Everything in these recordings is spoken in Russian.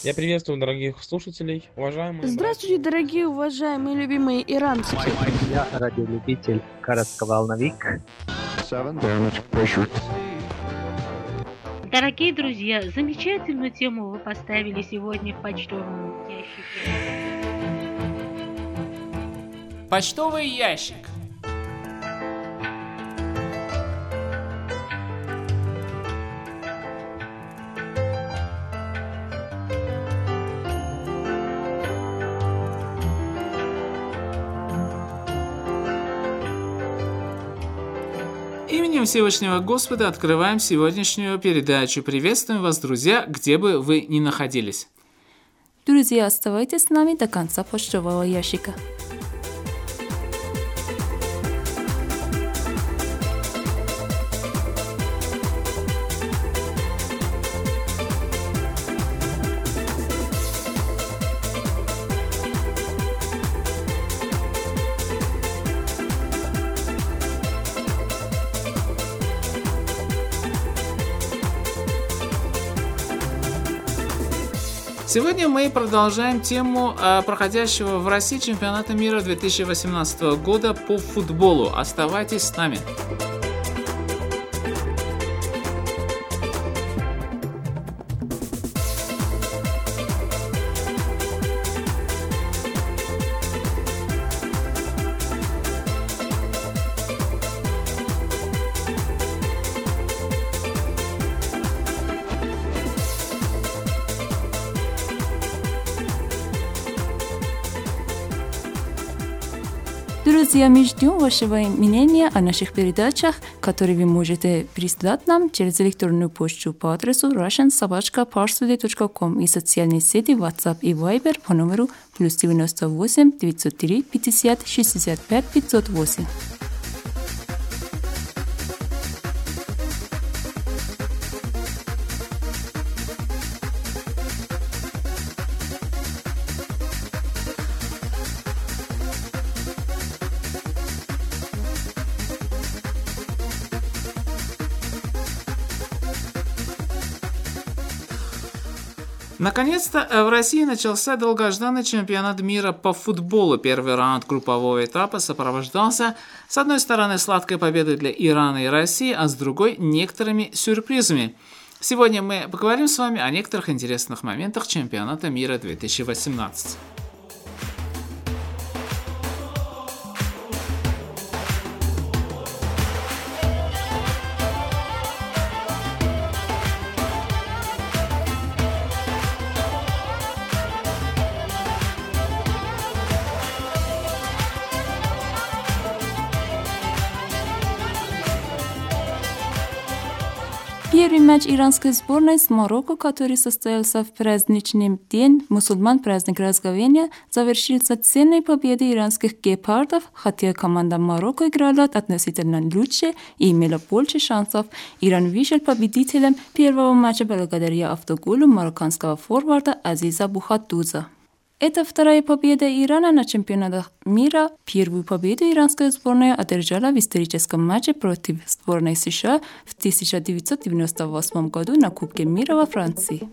Я приветствую дорогих слушателей, уважаемые Здравствуйте, дорогие, уважаемые, любимые иранцы. Я радиолюбитель Караскавалновик. Дорогие друзья, замечательную тему вы поставили сегодня в почтовом ящике. Почтовый ящик. Именем Всевышнего Господа открываем сегодняшнюю передачу. Приветствуем вас, друзья, где бы вы ни находились. Друзья, оставайтесь с нами до конца почтового ящика. Сегодня мы продолжаем тему проходящего в России чемпионата мира 2018 года по футболу. Оставайтесь с нами. Друзья, мы ждем вашего мнения о наших передачах, которые вы можете прислать нам через электронную почту по адресу russian@parstoday.com и социальные сети WhatsApp и Viber по номеру +98 903 50 65 508. Наконец-то в России начался долгожданный чемпионат мира по футболу. Первый раунд группового этапа сопровождался, с одной стороны, сладкой победой для Ирана и России, а с другой – некоторыми сюрпризами. Сегодня мы поговорим с вами о некоторых интересных моментах чемпионата мира 2018. Первый матч иранской сборной с Марокко, который состоялся в праздничный день, мусульман праздник Разговения, завершился ценной победой иранских гепардов, хотя команда Марокко играла относительно лучше и имела больше шансов. Иран вышел победителем первого матча благодаря автоголу марокканского форварда Азиза Бухатуза. Это вторая победа Ирана на чемпионатах мира. Первую победу иранская сборная одержала в историческом матче против сборной США в 1998 году на Кубке мира во Франции.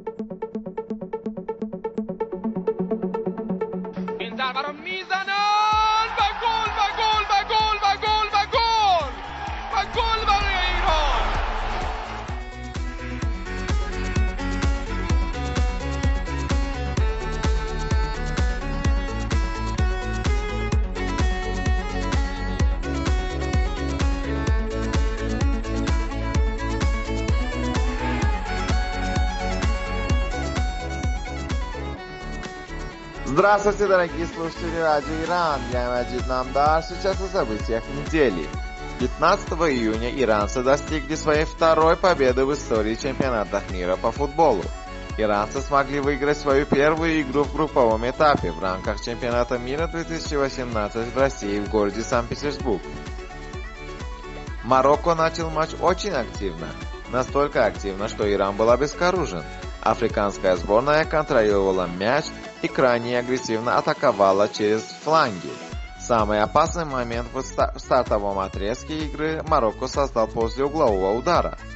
Здравствуйте, дорогие слушатели Радио Иран. Я Маджид Намдар. Сейчас о событиях недели. 15 июня иранцы достигли своей второй победы в истории чемпионатов мира по футболу. Иранцы смогли выиграть свою первую игру в групповом этапе в рамках чемпионата мира 2018 в России в городе Санкт-Петербург. Марокко начал матч очень активно. Настолько активно, что Иран был обескоружен. Африканская сборная контролировала мяч и крайне агрессивно атаковала через фланги. Самый опасный момент в стартовом отрезке игры Марокко создал после углового удара.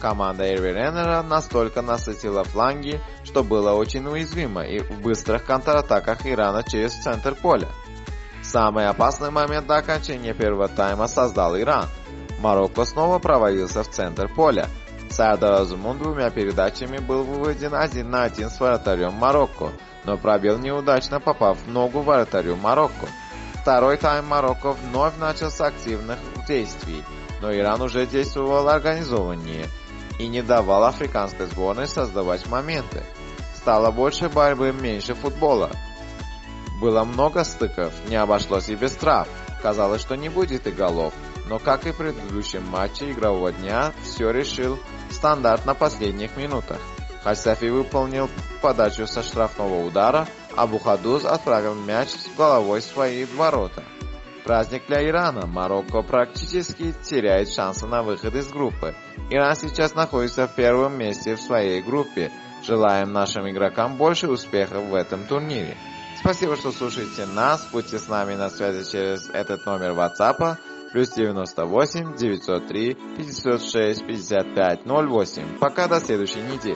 Команда Эрви Реннера настолько насытила фланги, что была очень уязвима и в быстрых контратаках Ирана через центр поля. Самый опасный момент до окончания первого тайма создал Иран. Марокко снова провалился в центр поля. Сардар Азмун двумя передачами был выведен 1 на 1 с вратарем Марокко, но пробил неудачно, попав в ногу вратарю Марокко. Второй тайм Марокко вновь начал с активных действий, но Иран уже действовал организованнее и не давал африканской сборной создавать моменты. Стало больше борьбы, меньше футбола. Было много стыков, не обошлось и без травм. Казалось, что не будет и голов, но, как и в предыдущем матче игрового дня, все решил стандарт на последних минутах. Хальсафи выполнил подачу со штрафного удара, а Бухадуз отправил мяч головой в свои ворота. Праздник для Ирана. Марокко практически теряет шансы на выход из группы. Иран сейчас находится в первом месте в своей группе. Желаем нашим игрокам больше успехов в этом турнире. Спасибо, что слушаете нас. Будьте с нами на связи через этот номер WhatsApp +98 903 506 55 08. Пока до следующей недели.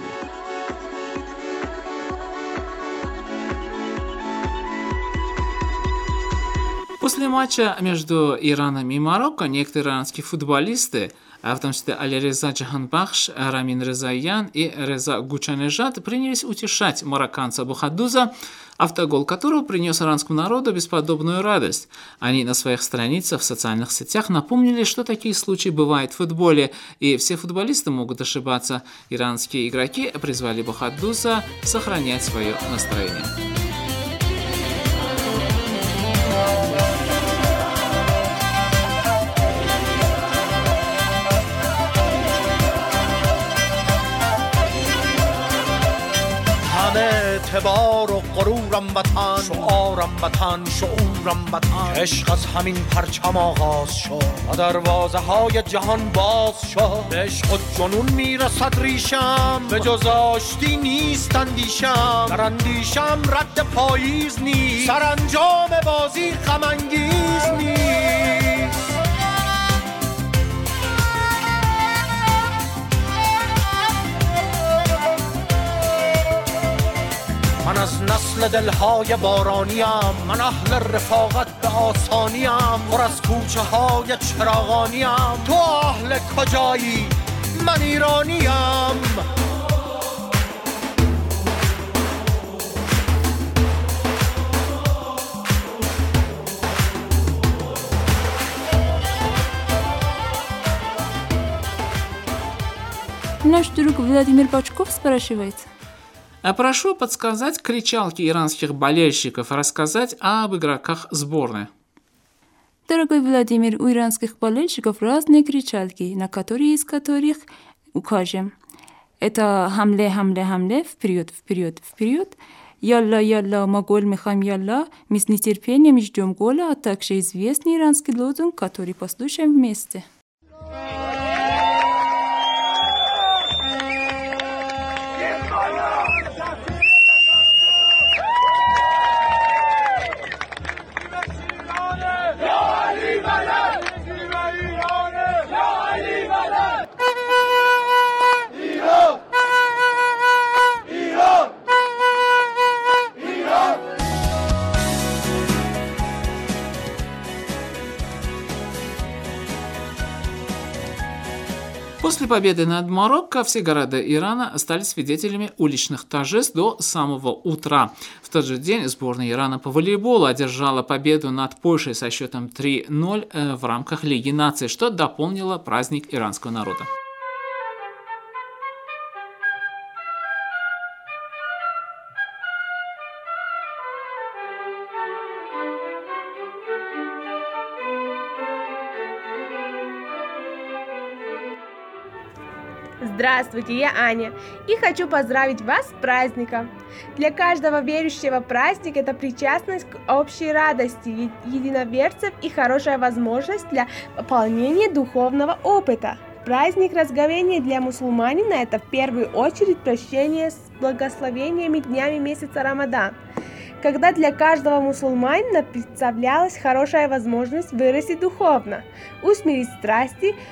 После матча между Ираном и Марокко некоторые иранские футболисты, в том числе Алиреза Джаханбахш, Рамин Резаян и Реза Гучанежад, принялись утешать марокканца Бухадуза, автогол которого принес иранскому народу бесподобную радость. Они на своих страницах в социальных сетях напомнили, что такие случаи бывают в футболе, и все футболисты могут ошибаться. Иранские игроки призвали Бухадуза сохранять свое настроение. اعتبار و غرورم وطن شعارم وطن شعورم وطن عشق از همین پرچم آغاز شد و دروازه های جهان باز شد به عشق و جنون میرسد ریشم به جز آشتی نیست اندیشم در اندیشم رد پاییز نیست سرانجام بازی غم انگیز نیست من از نسل دلهای بارانیم من اهل رفاقت به آسانیم پر از کوچه های چراغانیم تو اهل کجایی من ایرانیم Наш друг Владимир Бочков спрашивает. Прошу подсказать кричалки иранских болельщиков, рассказать об игроках сборной. Дорогой Владимир, у иранских болельщиков разные кричалки, на которые из которых укажем. Это «Хамле, хамле, хамле», «Вперед, вперед, вперед», «Ялла, ялла, мы гол, михаем, ялла», «Мы с нетерпением ждем гола», а также известный иранский лозунг, который послушаем вместе. После победы над Марокко все города Ирана стали свидетелями уличных торжеств до самого утра. В тот же день сборная Ирана по волейболу одержала победу над Польшей со счетом 3-0 в рамках Лиги наций, что дополнило праздник иранского народа. Здравствуйте, я Аня, и хочу поздравить вас с праздником. Для каждого верующего праздник – это причастность к общей радости единоверцев и хорошая возможность для пополнения духовного опыта. Праздник разговения для мусульманина – это в первую очередь прощение с благословениями днями месяца Рамадан, когда для каждого мусульманина представлялась хорошая возможность вырасти духовно, усмирить страсти,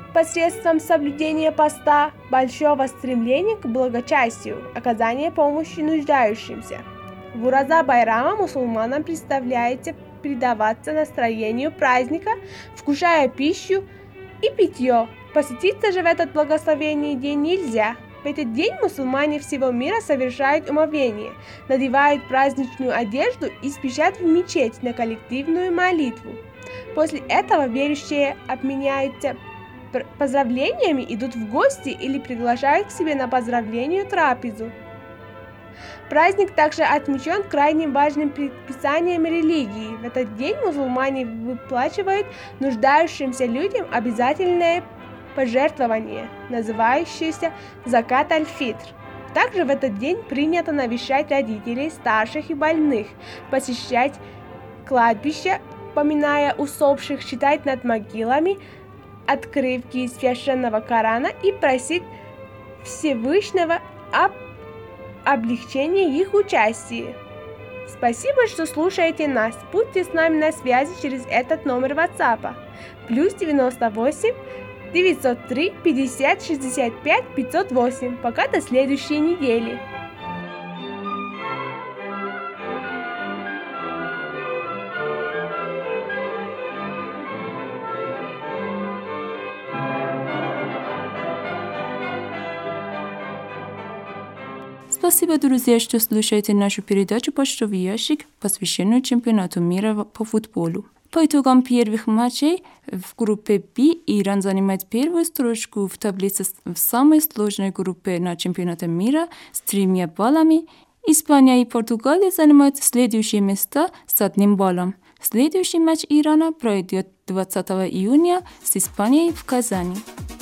посредством соблюдения поста, большого стремления к благочестию, оказания помощи нуждающимся. В Ураза Байрама мусульманам представляется предаваться настроению праздника, вкушая пищу и питье. Посетиться же в этот благословенный день нельзя. В этот день мусульмане всего мира совершают умовение, надевают праздничную одежду и спешат в мечеть на коллективную молитву. После этого верующие обменяются поздравлениями, идут в гости или приглашают к себе на поздравлению трапезу. Праздник также отмечен крайне важным предписанием религии. В этот день мусульмане выплачивают нуждающимся людям обязательное пожертвование, называющееся закат аль-фитр. Также в этот день принято навещать родителей, старших и больных, посещать кладбища, поминая усопших, читать над могилами отрывки из священного Корана и просить Всевышнего об облегчении их участия. Спасибо, что слушаете нас. Будьте с нами на связи через этот номер WhatsApp. +98 903 50 65 508. Пока до следующей недели. Спасибо, друзья, что слушаете нашу передачу «Почтовый ящик», посвященную чемпионату мира по футболу. По итогам первых матчей в группе B Иран занимает первую строчку в таблице в самой сложной группе на чемпионате мира с 3 баллами. Испания и Португалия занимают следующие места с 1 баллом. Следующий матч Ирана пройдет 20 июня с Испанией в Казани.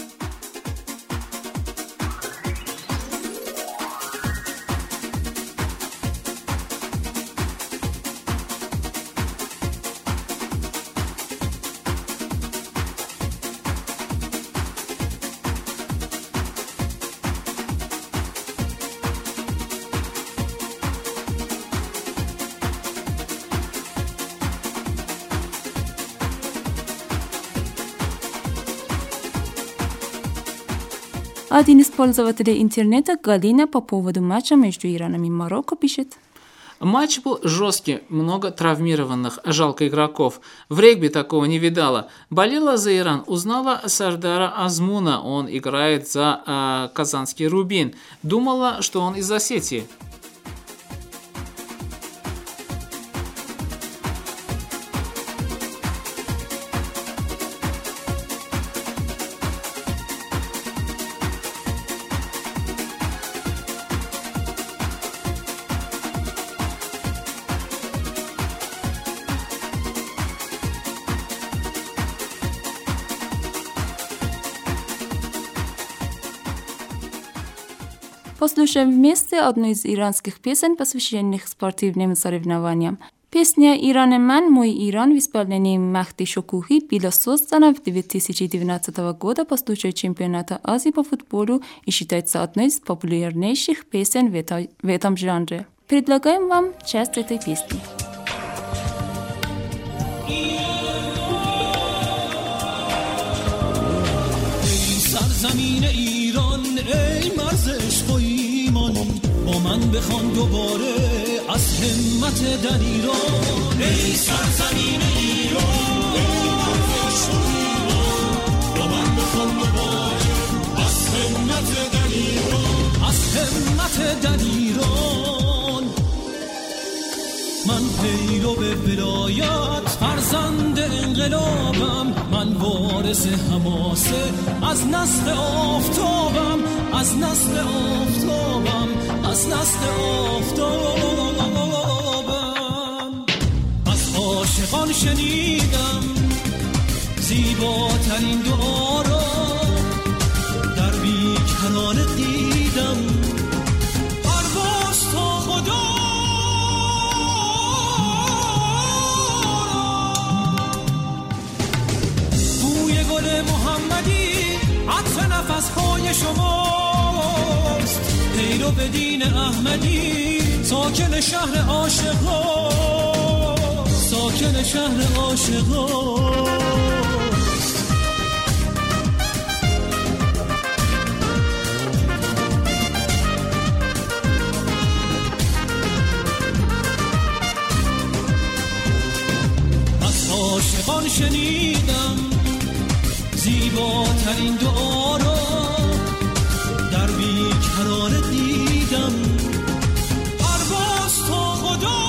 Один из пользователей интернета, Галина, по поводу матча между Ираном и Марокко пишет. Матч был жесткий, много травмированных, жалко игроков. В регби такого не видала. Болела за Иран, узнала Сардара Азмуна, он играет за Казанский Рубин. Думала, что он из Осетии. Послушаем вместе одну из иранских песен, посвященных спортивным соревнованиям. Песня «Иран ман, мой Иран» в исполнении Махди Шокухи была создана в 2019 года по случаю чемпионата Азии по футболу и считается одной из популярнейших песен в этом жанре. Предлагаем вам часть этой песни. ای مرز عشق و ایمان با من بخوان دوباره از همت در ایران ای سرزمین ایران ای مرز عشق و ایمان با من بخوان دوباره از همت در ایران از همت در ایران من پیرو به ولایت فرزند انقلابم من وارث حماسه از نسل آفتابم از نسل آفتابم از نسل آفتابم از عاشقان شنیدم زیباترین دعا را در بیکران دیدم پرواز تا خدا محمدی عطر نفسهای شماست پیرو به دین احمدی ساکن شهر عاشقا ساکن شهر عاشقا شنیدم زیباترین دعا را در بیکران دیدم پرواز تا خدا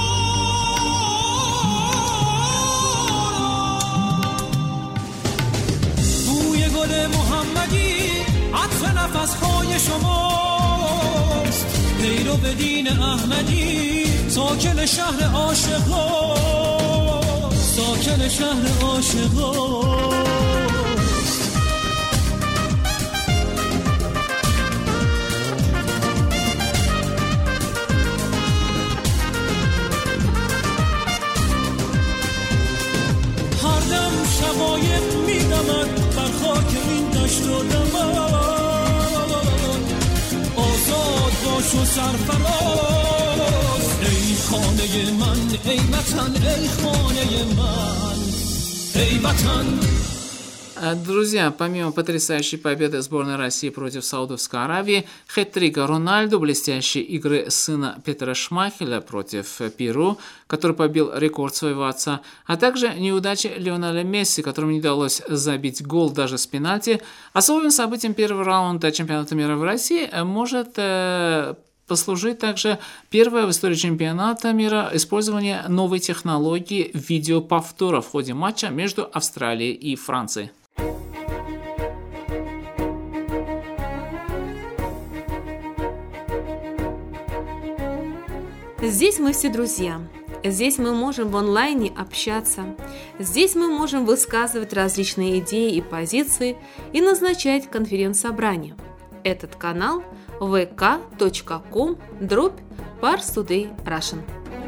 بوی گل محمدی عطر نفسهای شماست پیرو به دین احمدی ساکن شهر عاشقا ساکن شهر عاشقا هر دم شقایق میدمد بر خاک این دشت و دمن آزاد باش و سرفراز ای خانه من ای وطن ای خانه من ای وطن. Друзья, помимо потрясающей победы сборной России против Саудовской Аравии, хэт-трика Рональду, блестящей игры сына Петера Шмайхеля против Перу, который побил рекорд своего отца, а также неудачи Лионеля Месси, которому не удалось забить гол даже с пенальти, особым событием первого раунда чемпионата мира в России может послужить также первое в истории чемпионата мира использование новой технологии видеоповтора в ходе матча между Австралией и Францией. Здесь мы все друзья. Здесь мы можем в онлайне общаться. Здесь мы можем высказывать различные идеи и позиции и назначать конференц-собрания. Этот канал vk.com/ParsTodayRussian.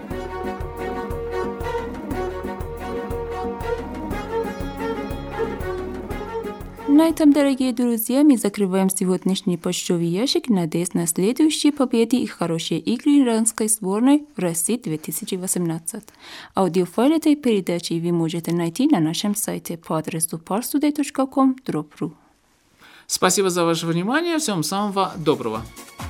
На этом, дорогие друзья, мы закрываем сегодняшний почтовый ящик, надеясь на следующие победы и хорошие игры иранской сборной в России 2018. Аудиофайл этой передачи вы можете найти на нашем сайте по адресу parstoday.com/ru. Спасибо за ваше внимание, всем самого доброго.